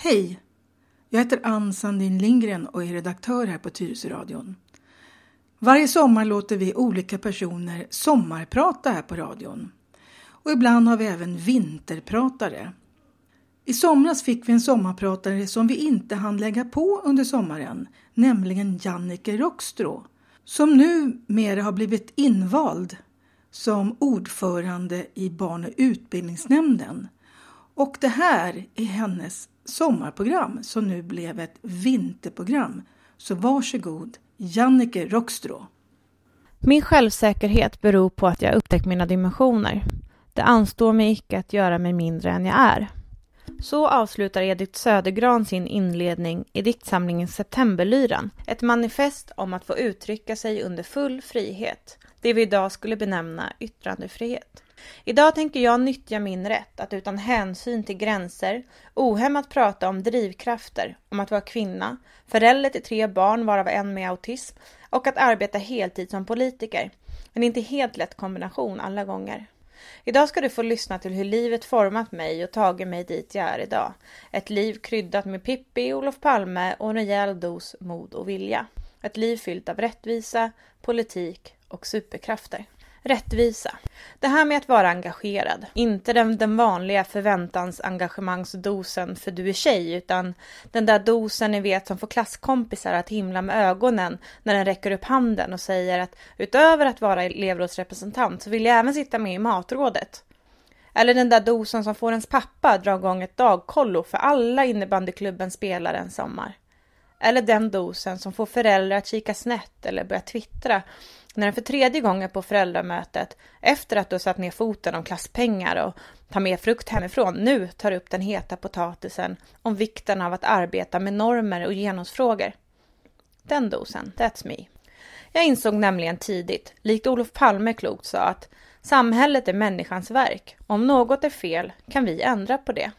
Hej! Jag heter Ann Sandin Lindgren och är redaktör här på Tyresöradion. Varje sommar låter vi olika personer sommarprata här på radion. Och ibland har vi även vinterpratare. I somras fick vi en sommarpratare som vi inte hann lägga på under sommaren, nämligen Jannike Rockstrå, som numera har blivit invald som ordförande i barn- och utbildningsnämnden. Och det här är hennes sommarprogram som nu blev ett vinterprogram. Så varsågod, Jannike Rockstrå. Min självsäkerhet beror på att jag upptäckt mina dimensioner. Det anstår mig icke att göra mig mindre än jag är. Så avslutar Edith Södergran sin inledning i diktsamlingen Septemberlyran. Ett manifest om att få uttrycka sig under full frihet. Det vi idag skulle benämna yttrandefrihet. Idag tänker jag nyttja min rätt att utan hänsyn till gränser ohämmat prata om drivkrafter, om att vara kvinna, förälder till 3 barn varav en med autism och att arbeta heltid som politiker. Men inte helt lätt kombination alla gånger. Idag ska du få lyssna till hur livet format mig och tagit mig dit jag är idag. Ett liv kryddat med Pippi, Olof Palme och en rejäl dos mod och vilja. Ett liv fyllt av rättvisa, politik och superkrafter. Rättvisa. Det här med att vara engagerad. Inte den vanliga förväntansengagemangsdosen för du är tjej, utan den där dosen ni vet som får klasskompisar att himla med ögonen när den räcker upp handen och säger att utöver att vara elevrådsrepresentant så vill jag även sitta med i matrådet. Eller den där dosen som får ens pappa dra igång ett dagkollo för alla innebandyklubben spelar en sommar. Eller den dosen som får föräldrar att kika snett eller börja twittra när den för 3:e gången på föräldramötet, efter att du satt ner foten om klasspengar och tar med frukt hemifrån, nu tar upp den heta potatisen om vikten av att arbeta med normer och genusfrågor. Den dosen, that's me. Jag insåg nämligen tidigt, likt Olof Palme klokt sa, att samhället är människans verk. Om något är fel kan vi ändra på det.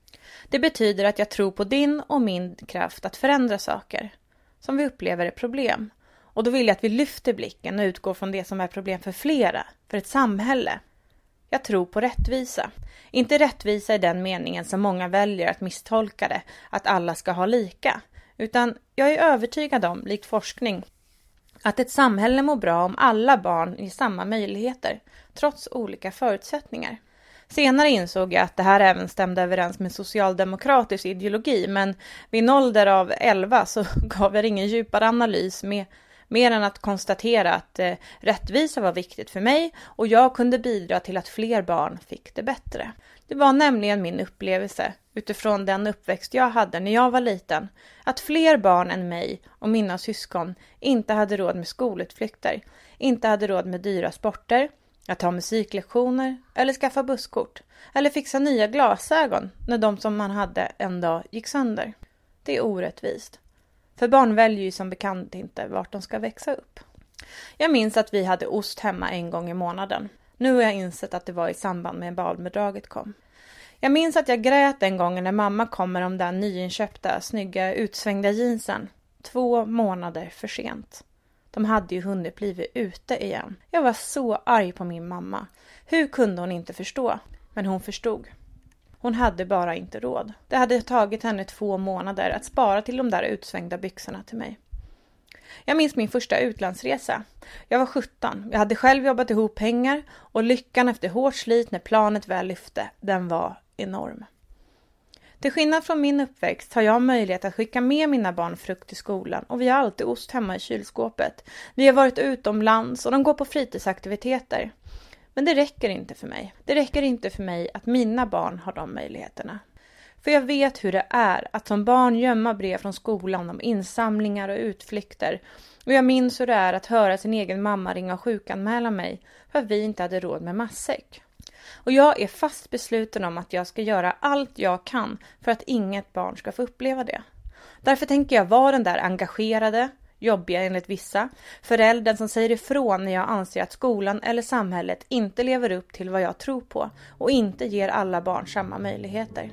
Det betyder att jag tror på din och min kraft att förändra saker som vi upplever är problem. Och då vill jag att vi lyfter blicken och utgår från det som är problem för flera, för ett samhälle. Jag tror på rättvisa. Inte rättvisa i den meningen som många väljer att misstolka det, att alla ska ha lika. Utan jag är övertygad om, likt forskning, att ett samhälle mår bra om alla barn ger samma möjligheter, trots olika förutsättningar. Senare insåg jag att det här även stämde överens med socialdemokratisk ideologi, men vid en ålder av 11 så gav jag ingen djupare analys mer än att konstatera att rättvisa var viktigt för mig och jag kunde bidra till att fler barn fick det bättre. Det var nämligen min upplevelse, utifrån den uppväxt jag hade när jag var liten, att fler barn än mig och mina syskon inte hade råd med skolutflykter, inte hade råd med dyra sporter, att ta musiklektioner eller skaffa busskort eller fixa nya glasögon när de som man hade en dag gick sönder. Det är orättvist. För barn väljer ju som bekant inte vart de ska växa upp. Jag minns att vi hade ost hemma en gång i månaden. Nu har jag insett att det var i samband med barnbidraget kom. Jag minns att jag grät en gång när mamma kom med de där nyinköpta, snygga, utsvängda jeansen. 2 månader för sent. De hade ju hunnit blivit ute igen. Jag var så arg på min mamma. Hur kunde hon inte förstå? Men hon förstod. Hon hade bara inte råd. Det hade tagit henne 2 månader att spara till de där utsvängda byxorna till mig. Jag minns min första utlandsresa. Jag var 17. Jag hade själv jobbat ihop pengar och lyckan efter hårt slit när planet väl lyfte, den var enorm. Till skillnad från min uppväxt har jag möjlighet att skicka med mina barn frukt till skolan och vi har alltid ost hemma i kylskåpet. Vi har varit utomlands och de går på fritidsaktiviteter. Men det räcker inte för mig. Det räcker inte för mig att mina barn har de möjligheterna. För jag vet hur det är att som barn gömma brev från skolan om insamlingar och utflykter. Och jag minns hur det är att höra sin egen mamma ringa och sjukanmäla mig för att vi inte hade råd med matsäck. Och jag är fast besluten om att jag ska göra allt jag kan för att inget barn ska få uppleva det. Därför tänker jag vara den där engagerade, jobbiga enligt vissa, föräldern som säger ifrån när jag anser att skolan eller samhället inte lever upp till vad jag tror på och inte ger alla barn samma möjligheter.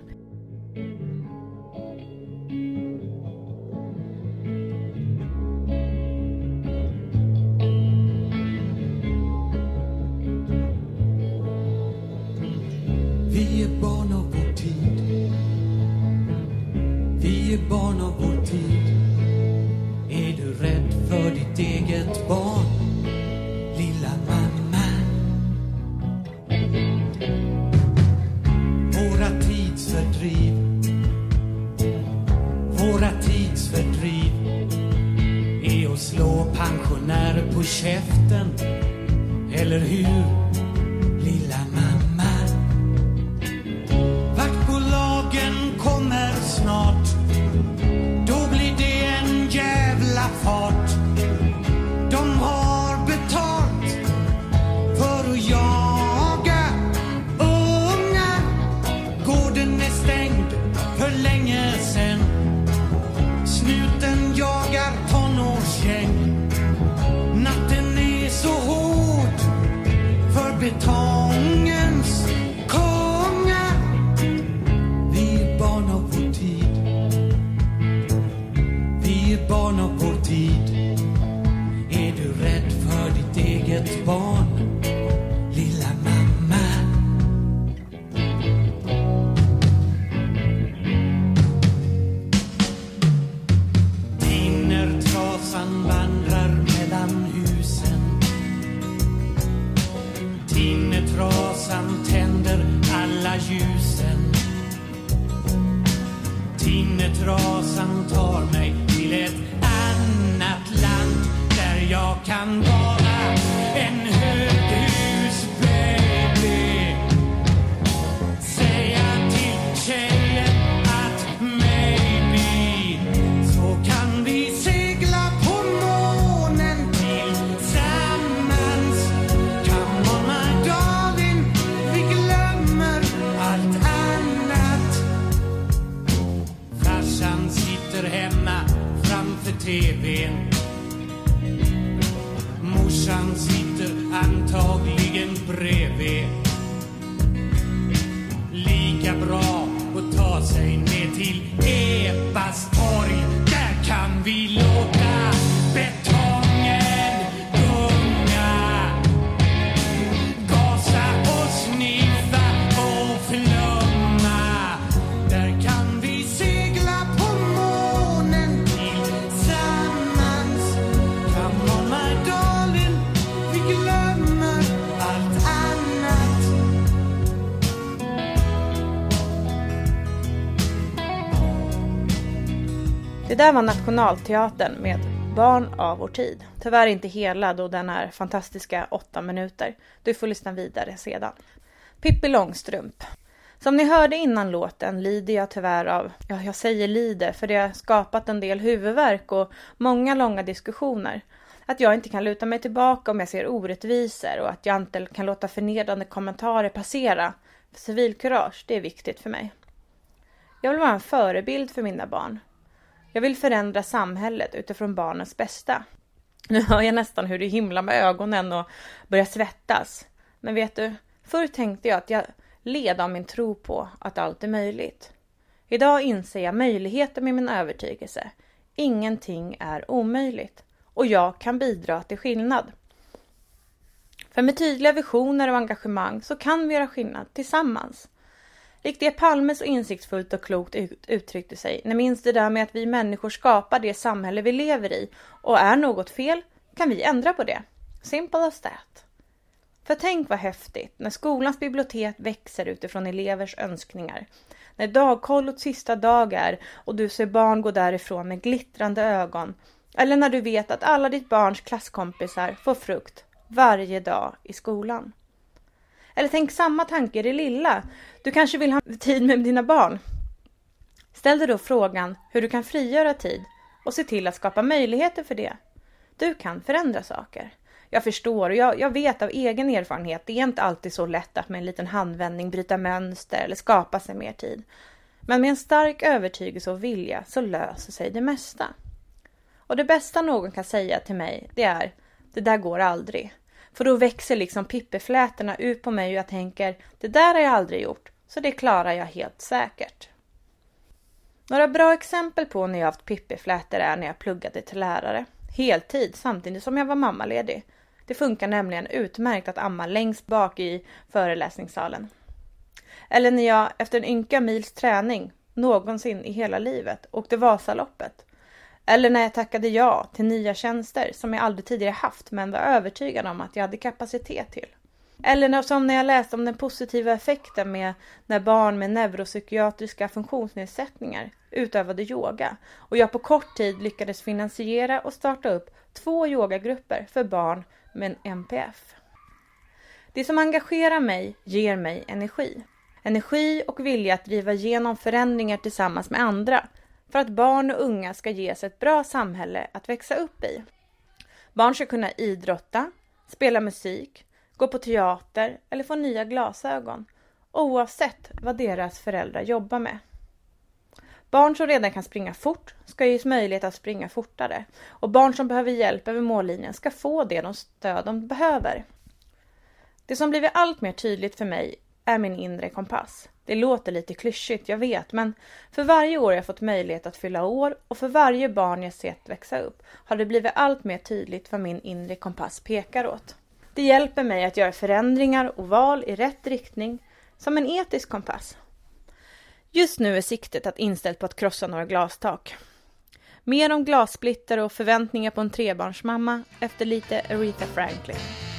Vi är barn av vår tid. Vi är barn av vår tid. Är du rädd för ditt eget barn, lilla mamma? Våra tidsfördriv är att slå pensionärer på käften, eller hur, lilla mamma? Vaktbolagen kommer snart, då blir det en jävla fart. De har betalt för att jaga unga. Gården är stängd för länge sen. Snuten jagar tonårsgäng. Natten är så hård för betongens kungar. Vi är barn av vår tid. Vi är barn av vår tid. Är du rädd för ditt eget barn, lilla mamma? Tinnertrasan vandrar mellan husen. Tinnertrasan tänder alla ljusen. Tinnertrasan tar mig till ett annat land där jag kan vara en höghusbaby. Säga till tjejen att maybe så kan vi segla på månen tillsammans. Come on my darling, vi glömmer allt annat. Farsan sitter hemma framför TV:n. Morsan sitter antagligen bredvid. Lika bra att ta sig ner till Epas torg. Där kan vi låta betongen gunga. Gasa och sniffa och flumma. Där kan vi segla på månen tillsammans. Come on my darling, vi glömmer allt annat. Det där var Nationalteatern med Barn av vår tid. Tyvärr inte hela, då den är fantastiska 8 minuter. Du får lyssna vidare sedan. Pippi Långstrump. Som ni hörde innan låten lider jag tyvärr av, jag säger lider för det har skapat en del huvudvärk och många långa diskussioner. Att jag inte kan luta mig tillbaka om jag ser orättvisor och att jag inte kan låta förnedrande kommentarer passera. För civilkurage, det är viktigt för mig. Jag vill vara en förebild för mina barn. Jag vill förändra samhället utifrån barnens bästa. Nu hör jag nästan hur det himlar med ögonen och börjar svettas. Men vet du, förr tänkte jag att jag led av min tro på att allt är möjligt. Idag inser jag möjligheten med min övertygelse. Ingenting är omöjligt. Och jag kan bidra till skillnad. För med tydliga visioner och engagemang så kan vi göra skillnad tillsammans. Likt det Palme så insiktsfullt och klokt uttryckte sig. När minns det där med att vi människor skapar det samhälle vi lever i. Och är något fel kan vi ändra på det. Simple as that. För tänk vad häftigt när skolans bibliotek växer utifrån elevers önskningar. När dagkollot sista dag är och du ser barn gå därifrån med glittrande ögon. Eller när du vet att alla ditt barns klasskompisar får frukt varje dag i skolan. Eller tänk samma tanke i det lilla. Du kanske vill ha tid med dina barn. Ställ dig då frågan hur du kan frigöra tid och se till att skapa möjligheter för det. Du kan förändra saker. Jag förstår och jag vet av egen erfarenhet. Det är inte alltid så lätt att med en liten handvändning bryta mönster eller skapa sig mer tid. Men med en stark övertygelse och vilja så löser sig det mesta. Och det bästa någon kan säga till mig det är: det där går aldrig. För då växer liksom pippeflätorna ut på mig och jag tänker: det där har jag aldrig gjort, så det klarar jag helt säkert. Några bra exempel på när jag haft pippeflätor är när jag pluggade till lärare. Heltid samtidigt som jag var mammaledig. Det funkar nämligen utmärkt att amma längst bak i föreläsningssalen. Eller när jag efter en ynka mils träning någonsin i hela livet åkte Vasaloppet. Eller när jag tackade ja till nya tjänster som jag aldrig tidigare haft men var övertygad om att jag hade kapacitet till. Eller som när jag läste om den positiva effekten med när barn med neuropsykiatriska funktionsnedsättningar utövade yoga. Och jag på kort tid lyckades finansiera och starta upp 2 yogagrupper för barn med en NPF. Det som engagerar mig ger mig energi. Energi och vilja att driva igenom förändringar tillsammans med andra för att barn och unga ska ges ett bra samhälle att växa upp i. Barn ska kunna idrotta, spela musik, gå på teater eller få nya glasögon oavsett vad deras föräldrar jobbar med. Barn som redan kan springa fort ska ges möjlighet att springa fortare och barn som behöver hjälp över mållinjen ska få det stöd de behöver. Det som blivit allt mer tydligt för mig är min inre kompass. Det låter lite klyschigt, jag vet, men för varje år jag fått möjlighet att fylla år och för varje barn jag sett växa upp har det blivit allt mer tydligt vad min inre kompass pekar åt. Det hjälper mig att göra förändringar och val i rätt riktning som en etisk kompass. Just nu är siktet att inställt på att krossa några glastak. Mer om glassplitter och förväntningar på en 3-barnsmamma efter lite Aretha Franklin.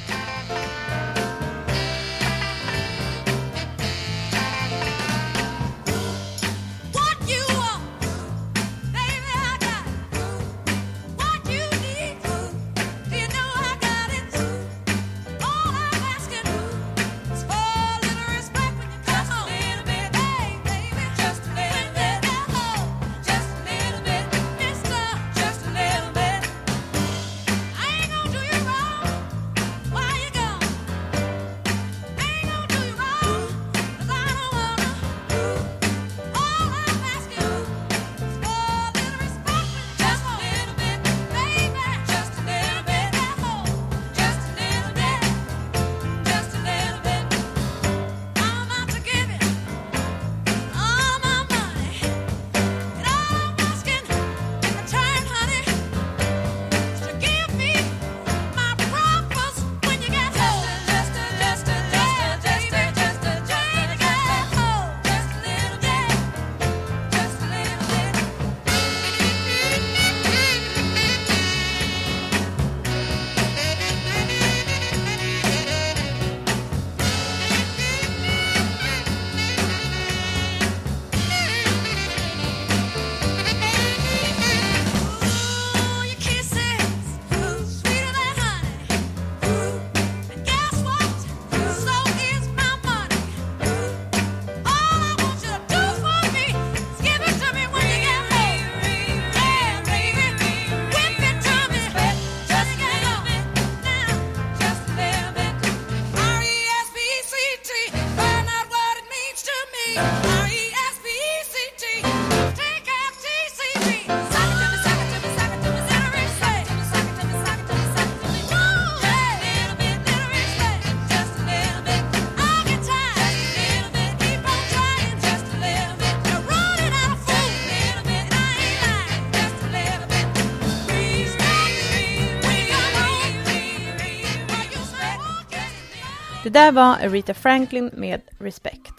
Det där var Aretha Franklin med Respect.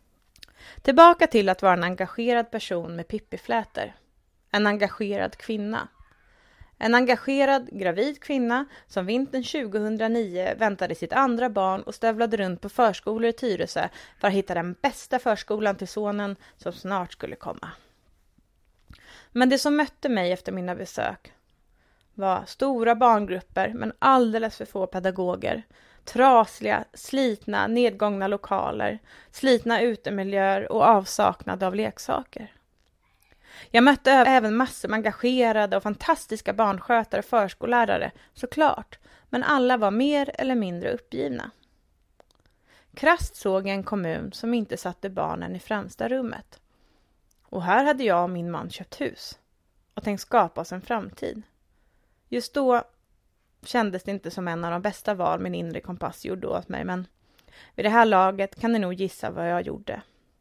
Tillbaka till att vara en engagerad person med pippiflätor. En engagerad kvinna. En engagerad gravid kvinna som vintern 2009 väntade sitt andra barn och stövlade runt på förskolor i Tyresö för att hitta den bästa förskolan till sonen som snart skulle komma. Men det som mötte mig efter mina besök var stora barngrupper men alldeles för få pedagoger. Trasliga, slitna, nedgångna lokaler, slitna utemiljöer och avsaknad av leksaker. Jag mötte även massor med engagerade och fantastiska barnskötare och förskollärare, såklart, men alla var mer eller mindre uppgivna. Krasst såg jag en kommun som inte satte barnen i främsta rummet. Och här hade jag och min man köpt hus och tänkt skapa oss en framtid. Just då kändes det inte som en av de bästa val min inre kompass gjorde åt mig, men vid det här laget kan ni nog gissa vad jag gjorde.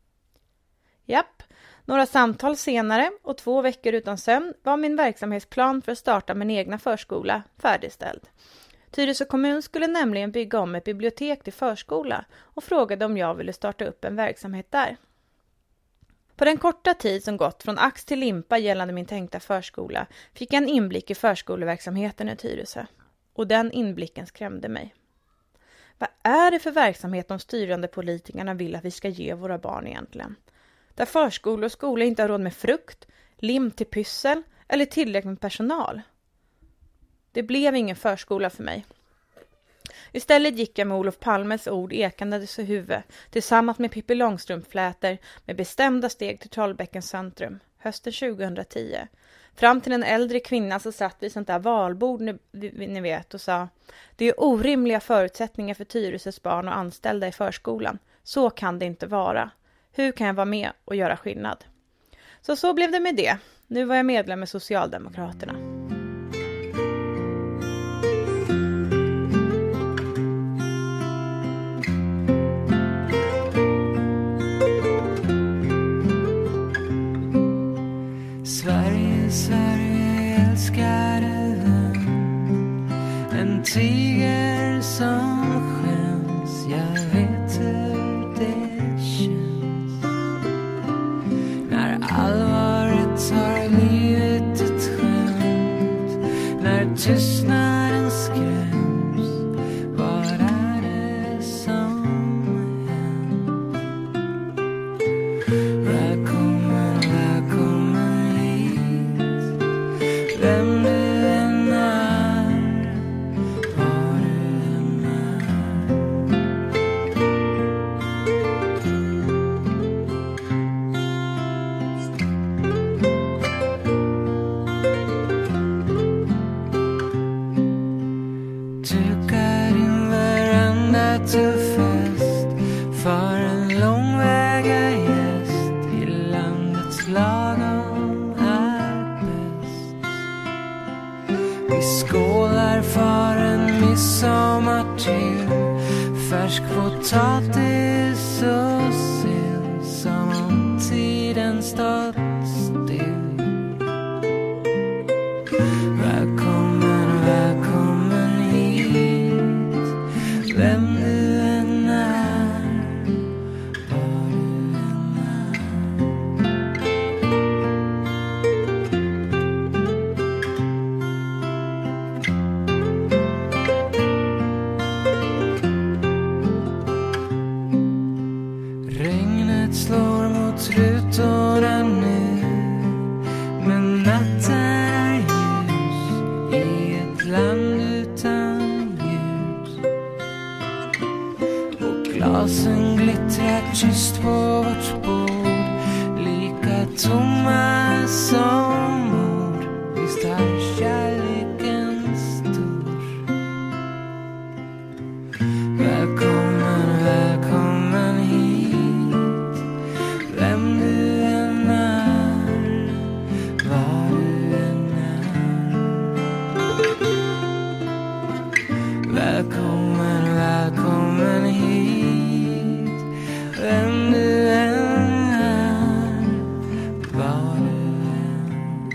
Japp, några samtal senare och 2 veckor utan sömn var min verksamhetsplan för att starta min egna förskola färdigställd. Tyresö kommun skulle nämligen bygga om ett bibliotek till förskola och frågade om jag ville starta upp en verksamhet där. På den korta tid som gått från ax till limpa gällande min tänkta förskola fick jag en inblick i förskoleverksamheten i Tyresö. Och den inblicken skrämde mig. Vad är det för verksamhet de styrande politikerna vill att vi ska ge våra barn egentligen? Där förskola och skola inte har råd med frukt, lim till pyssel eller tillräckligt med personal. Det blev ingen förskola för mig. Istället gick jag med Olof Palmes ord ekandes i huvudet tillsammans med Pippi Långstrumpflätor med bestämda steg till Trollbäckens centrum hösten 2010. Fram till en äldre kvinna som satt vid sånt där valbord ni vet och sa: det är orimliga förutsättningar för Tyresös barn och anställda i förskolan. Så kan det inte vara. Hur kan jag vara med och göra skillnad? Så blev det med det. Nu var jag medlem med Socialdemokraterna. Sverige älskade vän, en tiger som skäms. Jag vet hur det känns när allvaret har blivit ett skämt, när tystnaden skräms. Vad är det som hänt? Välkommen, välkommen hit, vem du än är, var du än är. Duka din veranda till fest för en långväga gäst. I landets lagom är bäst. Vi skålar för en midsommar till, färsk potatis och sill, som om tiden stått still. Välkommen, välkommen hit, vem du än är, var du än är. Regnet slår mot rutorna nu, men natten är ljus i ett land utan ljus. Och glasen glittrar tyst på vårt bord, lika tomma som ord. Visst är kärleken stor. Välkommen, välkommen hit, vem du än är, var du än är. Välkommen, välkommen hit, vem du än är, var du än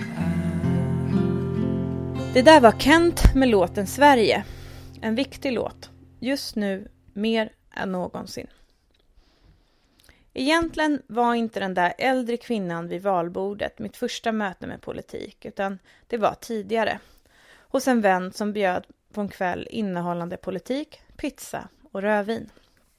är. Det där var Kent med låten Sverige. En viktig låt. Just nu mer än någonsin. Egentligen var inte den där äldre kvinnan vid valbordet mitt första möte med politik, utan det var tidigare. Hos en vän som bjöd på en kväll innehållande politik, pizza och rödvin.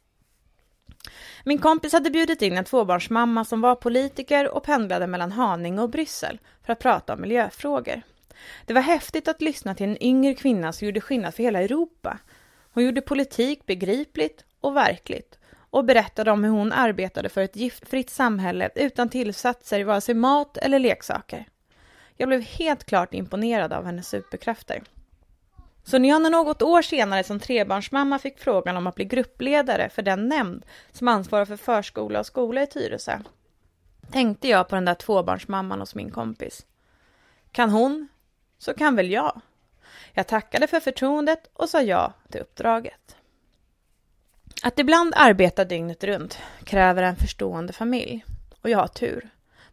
Min kompis hade bjudit in en tvåbarnsmamma som var politiker och pendlade mellan Haninge och Bryssel för att prata om miljöfrågor. Det var häftigt att lyssna till en yngre kvinna som gjorde skillnad för hela Europa. Hon gjorde politik begripligt och verkligt och berättade om hur hon arbetade för ett giftfritt samhälle utan tillsatser i vare sig mat eller leksaker. Jag blev helt klart imponerad av hennes superkrafter. Så när jag något år senare som trebarnsmamma fick frågan om att bli gruppledare för den nämnd som ansvarar för förskola och skola i Tyresö, tänkte jag på den där tvåbarnsmamman hos min kompis. Kan hon, så kan väl jag. Jag tackade för förtroendet och sa ja till uppdraget. Att ibland arbeta dygnet runt kräver en förstående familj. Och jag har tur.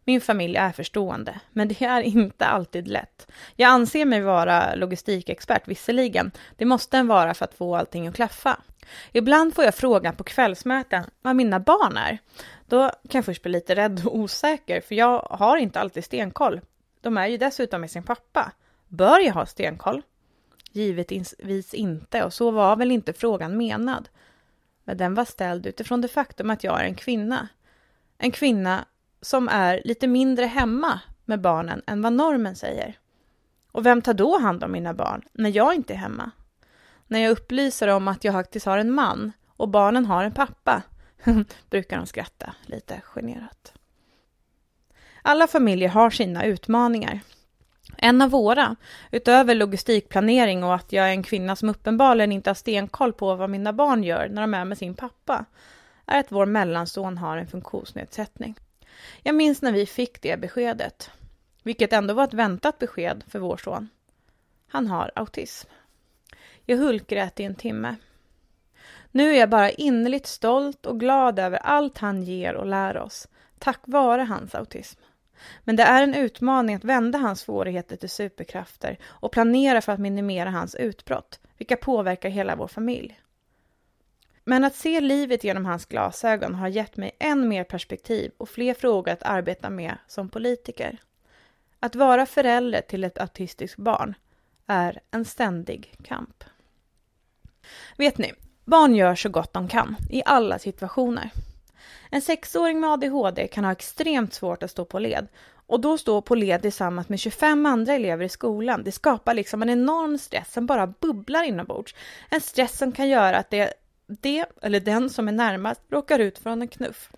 Min familj är förstående, men det är inte alltid lätt. Jag anser mig vara logistikexpert visserligen. Det måste en vara för att få allting att klaffa. Ibland får jag frågan på kvällsmöten vad mina barn är. Då kan jag först bli lite rädd och osäker, för jag har inte alltid stenkoll. De är ju dessutom med sin pappa. Bör jag ha stenkoll? Givetvis inte, och så var väl inte frågan menad. Men den var ställd utifrån det faktum att jag är en kvinna. En kvinna som är lite mindre hemma med barnen än vad normen säger. Och vem tar då hand om mina barn när jag inte är hemma? När jag upplyser om att jag faktiskt har en man och barnen har en pappa brukar de skratta lite generat. Alla familjer har sina utmaningar. En av våra, utöver logistikplanering och att jag är en kvinna som uppenbarligen inte har stenkoll på vad mina barn gör när de är med sin pappa, är att vår mellanson har en funktionsnedsättning. Jag minns när vi fick det beskedet, vilket ändå var ett väntat besked för vår son. Han har autism. Jag hulkgrät i en timme. Nu är jag bara innerligt stolt och glad över allt han ger och lär oss, tack vare hans autism. Men det är en utmaning att vända hans svårigheter till superkrafter och planera för att minimera hans utbrott, vilka påverkar hela vår familj. Men att se livet genom hans glasögon har gett mig än mer perspektiv och fler frågor att arbeta med som politiker. Att vara förälder till ett autistiskt barn är en ständig kamp. Vet ni, barn gör så gott de kan i alla situationer. En 6-åring med ADHD kan ha extremt svårt att stå på led. Och då stå på led tillsammans med 25 andra elever i skolan. Det skapar liksom en enorm stress som bara bubblar inombords. En stress som kan göra att det eller den som är närmast råkar ut från en knuff.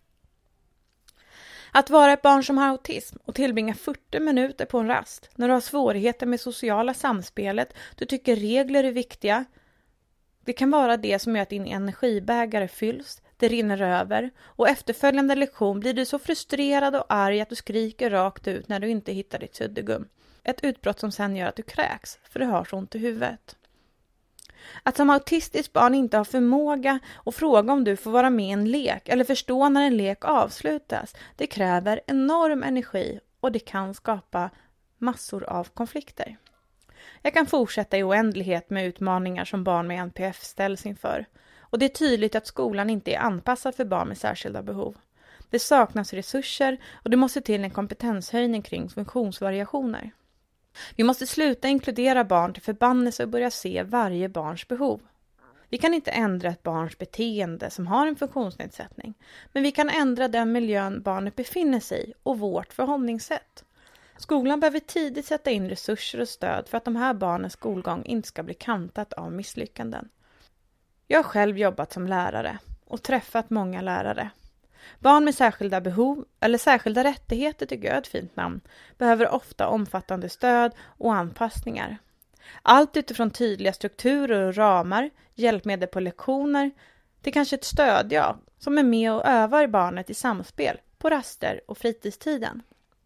Att vara ett barn som har autism och tillbringa 40 minuter på en rast när du har svårigheter med sociala samspelet, du tycker regler är viktiga. Det kan vara det som gör att din energibägare fylls, det rinner över och efterföljande lektion blir du så frustrerad och arg att du skriker rakt ut när du inte hittar ditt suddgum. Ett utbrott som sen gör att du kräks för du har så ont i huvudet. Att som autistiskt barn inte ha förmåga att fråga om du får vara med i en lek eller förstå när en lek avslutas, det kräver enorm energi och det kan skapa massor av konflikter. Jag kan fortsätta i oändlighet med utmaningar som barn med NPF ställs inför. Och det är tydligt att skolan inte är anpassad för barn med särskilda behov. Det saknas resurser och det måste till en kompetenshöjning kring funktionsvariationer. Vi måste sluta inkludera barn till förbannelse och börja se varje barns behov. Vi kan inte ändra ett barns beteende som har en funktionsnedsättning, men vi kan ändra den miljön barnet befinner sig i och vårt förhållningssätt. Skolan behöver tidigt sätta in resurser och stöd för att de här barnens skolgång inte ska bli kantat av misslyckanden. Jag har själv jobbat som lärare och träffat många lärare. Barn med särskilda behov eller särskilda rättigheter, tycker jag är ett fint namn, behöver ofta omfattande stöd och anpassningar. Allt utifrån tydliga strukturer och ramar, hjälpmedel på lektioner, till kanske ett stöd, som är med och övar barnet i samspel på raster och fritidstiden.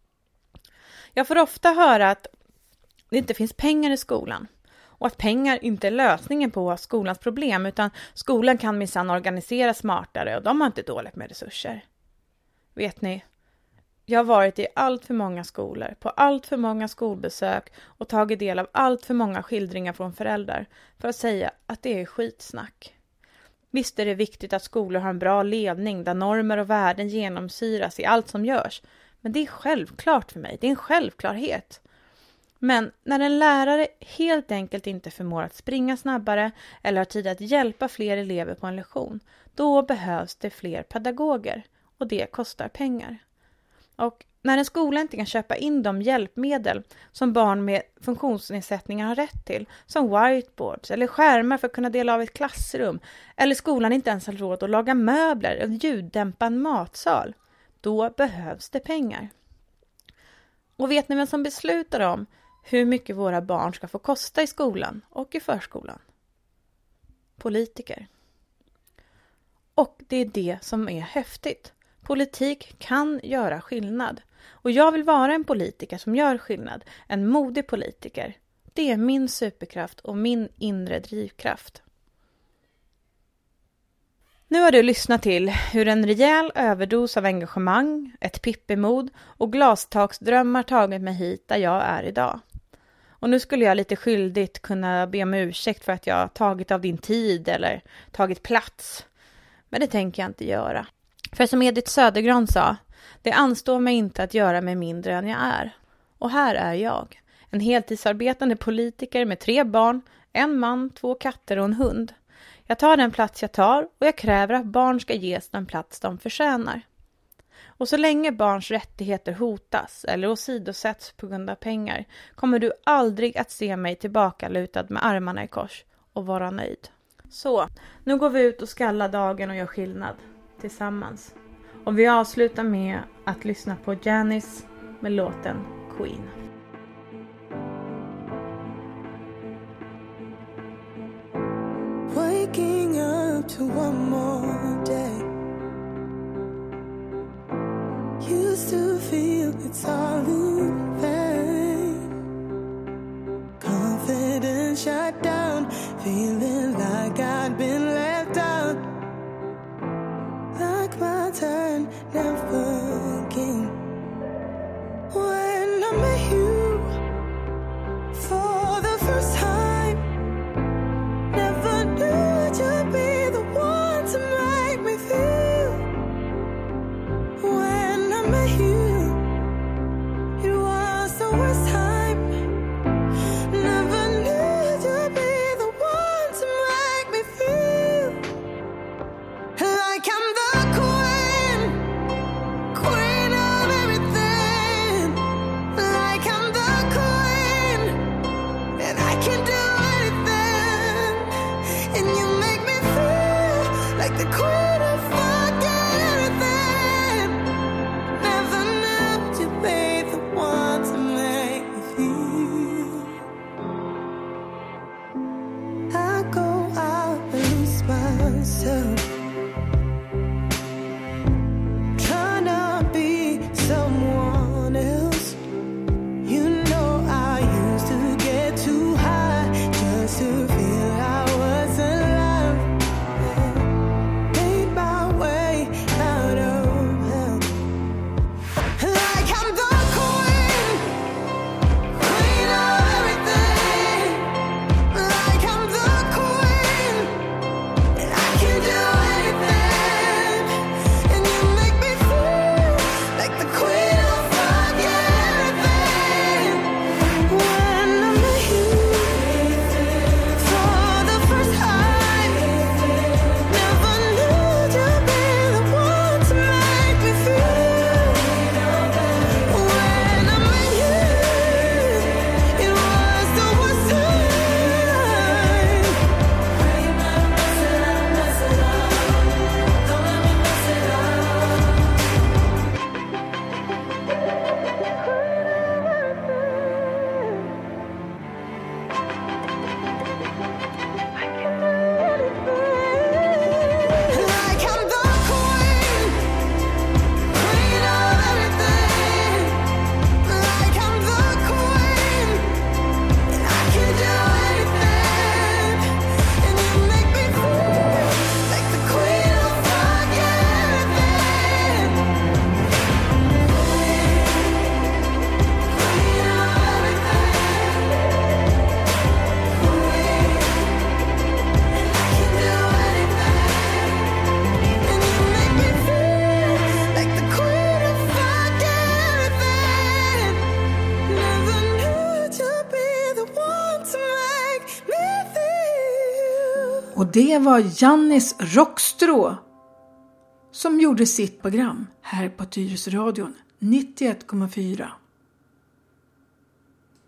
Jag får ofta höra att det inte finns pengar i skolan och att pengar inte är lösningen på skolans problem, utan skolan kan minsann organisera smartare och de har inte dåligt med resurser. Vet ni, jag har varit i allt för många skolor, på allt för många skolbesök och tagit del av allt för många skildringar från föräldrar för att säga att det är skitsnack. Visst är det viktigt att skolor har en bra ledning där normer och värden genomsyras i allt som görs, men det är självklart för mig, det är en självklarhet. Men när en lärare helt enkelt inte förmår att springa snabbare eller har tid att hjälpa fler elever på en lektion, då behövs det fler pedagoger och det kostar pengar. Och när en skola inte kan köpa in de hjälpmedel som barn med funktionsnedsättningar har rätt till, som whiteboards eller skärmar för att kunna dela av ett klassrum, eller skolan inte ens har råd att laga möbler och ljuddämpa en matsal, då behövs det pengar. Och vet ni vem som beslutar om hur mycket våra barn ska få kosta i skolan och i förskolan? Politiker. Och det är det som är häftigt. Politik kan göra skillnad. Och jag vill vara en politiker som gör skillnad. En modig politiker. Det är min superkraft och min inre drivkraft. Nu har du lyssnat till hur en rejäl överdos av engagemang, ett pippemod och glastaksdrömmar tagit mig hit där jag är idag. Och nu skulle jag lite skyldigt kunna be om ursäkt för att jag tagit av din tid eller tagit plats. Men det tänker jag inte göra. För som Edith Södergran sa, det anstår mig inte att göra mig mindre än jag är. Och här är jag, en heltidsarbetande politiker med 3 barn, 1 man, 2 katter och en hund. Jag tar den plats jag tar och jag kräver att barn ska ges den plats de förtjänar. Och så länge barns rättigheter hotas eller åsidosätts på grund av pengar kommer du aldrig att se mig tillbaka lutad med armarna i kors och vara nöjd. Så, nu går vi ut och skallar dagen och gör skillnad tillsammans. Och vi avslutar med att lyssna på Janis med låten Queen. Waking up to one more day. Used to feel it's all in vain. Confidence shut down, feeling like I'd been left out. Like my turn never came. When I met you for the first time, never knew you'd be the one to make me feel. When I met you, it was the worst time. Never knew you'd be the one to make me feel like I'm the queen, queen of everything. Like I'm the queen, and I can do anything. And you make me feel like the queen of fucking everything. Never knew you'd be the one to make me feel. I go out and lose myself, trying to be someone else. You know I used to get too high just to feel I was alive. Made my way out of hell. Like I'm the queen, queen of everything. Like I'm the queen, and I can do anything. And you make me feel like the queen of fucking everything. When I met you for the first time, never knew you'd be the one to make me feel. When I met you, it was the worst time. Don't let me mess it up. Don't let me mess it up. Like I'm the queen, queen of everything. Like I'm the queen, and I can do anything. And you make me feel like the queen of fucking everything. Queen of everything. I can do anything. And you make me feel like the queen of fucking everything. Never knew you'd be the one to make me feel. Och det var Janis Rockstrå som gjorde sitt program här på Tyresöradion 91,4.